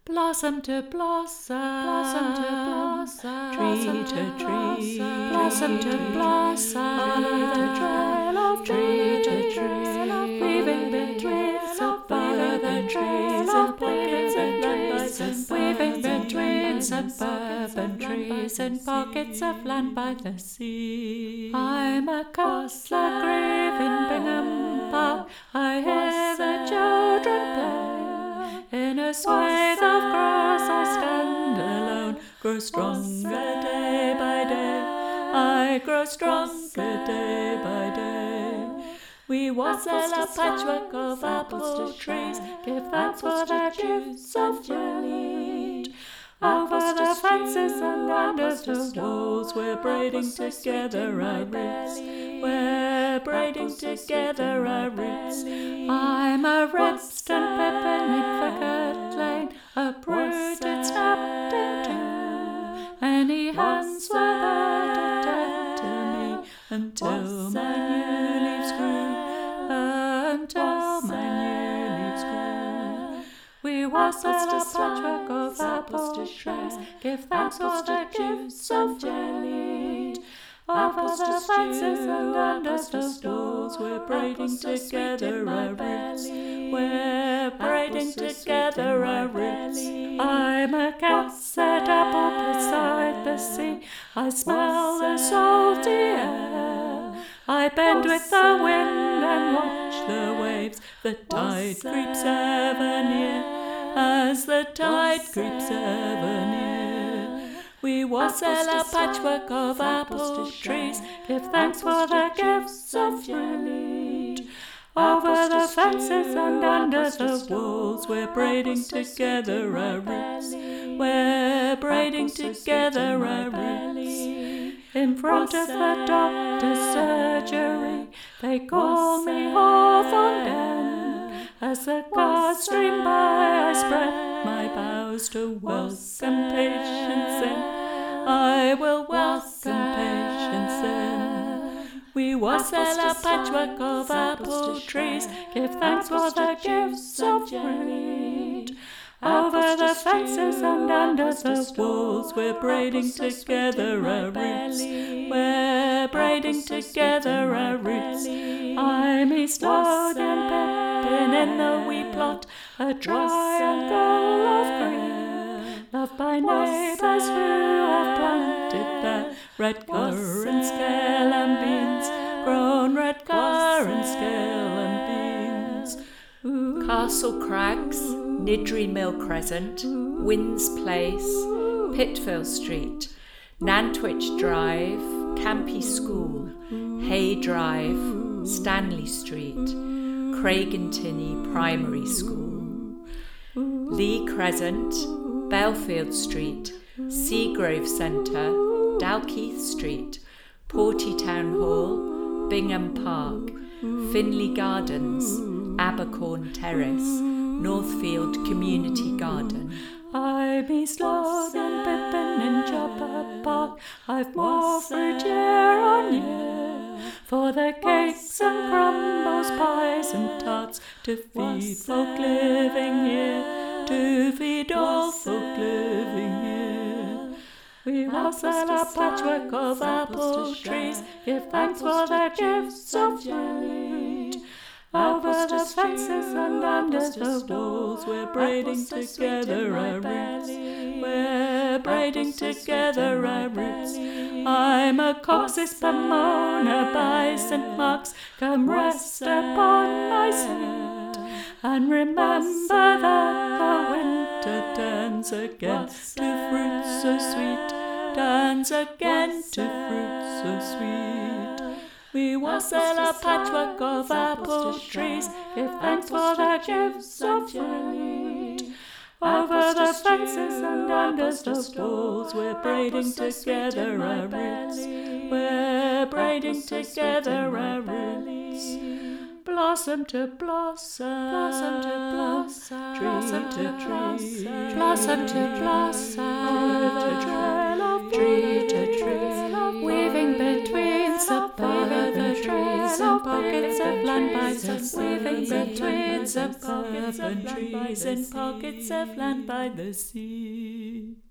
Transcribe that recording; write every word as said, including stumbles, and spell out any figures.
blossom to blossom, blossom to blossom, tree to tree, blossom to blossom, follow the trail of tree to tree, weaving between some follow the trails of weaving between, weaving between suburban trees in pockets of land by the sea. I'm a cobbler grave in Bingham Park. I hear the children play. In a swathe of grass I stand alone, grow stronger day by day. I grow stronger day by day. We wassail a patchwork of apple trees, give thanks for the juice of jelly. Over the fences and under the walls, we're braiding together our roots. We're braiding together our roots. I'm a Ribston pippin in Thicket Lane, uprooted, snapped in two. Many hands were there to tend to me until my new leaves grew. Until my new leaves grew. We wassail a patchwork of apples to trees, give thanks for the juice of jelly. Over the fences and under the stalls, we're braiding together our roots. We're braiding together our roots. I'm a cat set apple beside the sea. I smell the salty air. I bend with the wind and watch the waves. The tide creeps ever near, as the tide creeps ever near. We wassail a patchwork of apple trees, give thanks for the gifts of fruit. Over the fences and under the walls, we're braiding together our roots. We're braiding together our roots. In front of the doctor's surgery, they call me Hawthorne Den. As the cars stream by, I spread my bows to welcome patients in. I will welcome patients in. We wassail a patchwork of apple trees, give thanks for the gifts of fruit. Over the fences and under the walls, we're braiding together our roots. We're braiding together our roots. I'm East Lothian pippin in the wee plot, a triangle of green, loved by neighbours who have planted there red currant, scale and beans, grown red currant, scale and beans. Ooh. Castle Crags, Nidri Mill Crescent, Winds Place, Pittville Street, Nantwich Drive, Campy School, Hay Drive, Stanley Street, Craigentinny Primary School, Lee Crescent, Belfield Street, Seagrove Centre, Dalkeith Street, Porty Town Hall, Bingham Park, Finley Gardens, Abercorn Terrace, Northfield Community Garden. I'm East Lothian pippin in Chopper Park. I've more fruit year on year, for the cakes and crumbles, pies and tarts, to feed folk living here, to feed all folk living here. We wassail a patchwork of apple trees, give thanks for the gifts of fruit. Over the fences and under the walls, we're braiding together our roots. We're braiding together our roots. I'm a Cox's Pomona by Saint Mark's, come rest upon my seat, and remember that the winter turns again to fruits so sweet, turns again to fruits so sweet. We wassail a patchwork of apple trees, give thanks for the gifts of fruit. Over the fences and under the walls, we're braiding together our roots. We're braiding together our roots. Blossom to blossom, blossom to blossom, tree to tree, blossom to blossom, the trail of tree to tree, weaving between suburban trees and pockets of land by the sea, weaving between the pockets of land by the sea, and pockets of land by the sea.